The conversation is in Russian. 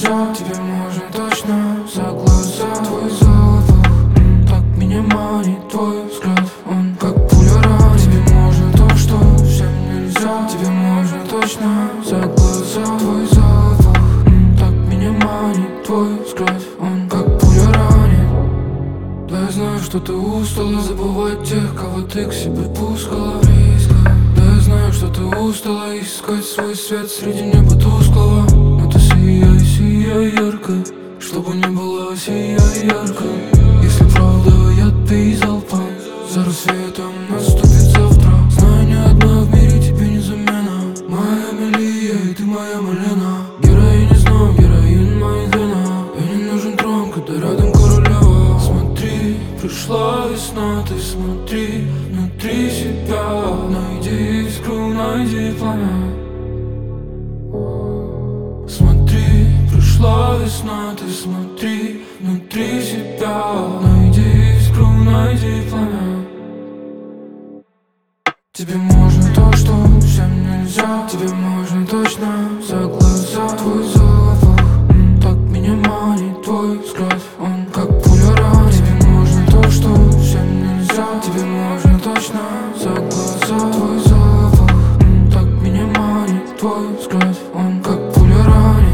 нельзя. Тебе можно точно за глаза. Твой запах так меня манит. Твой взгляд, он как пуля ранит. Тебе можно то, что всем нельзя. Тебе можно точно за глаза. Твой запах так меня манит. Твой взгляд, он как пуля ранит. Да я знаю, что ты устала забывать тех, кого ты к себе пускала. Да я знаю, что ты устала искать свой свет среди неба тусклого. Но ты сияй, сияй ярко, чтобы не было сияй ярко. Если правда я пей залпом, за рассветом наступит завтра. Знаю, ни одна в мире тебе не замена. Моя Мелия, и ты моя Малена. Героин не знаю, героин моих вена. Я не нужен трон, когда рядом королева. Смотри, пришла весна, ты смотри внутри себя. Найди искру, найди пламя. Смотри, пришла весна, ты смотри внутри себя. Найди искру, найди пламя. Тебе можно то, что всем нельзя. Тебе можно точно за глаза. Твой запах так меня манит. Твой взгляд, он как пуля ранит. Тебе можно то, что всем нельзя. Тебе можно точно за глаза. Твой запах так меня манит. Твой взгляд, он как пуля ранит.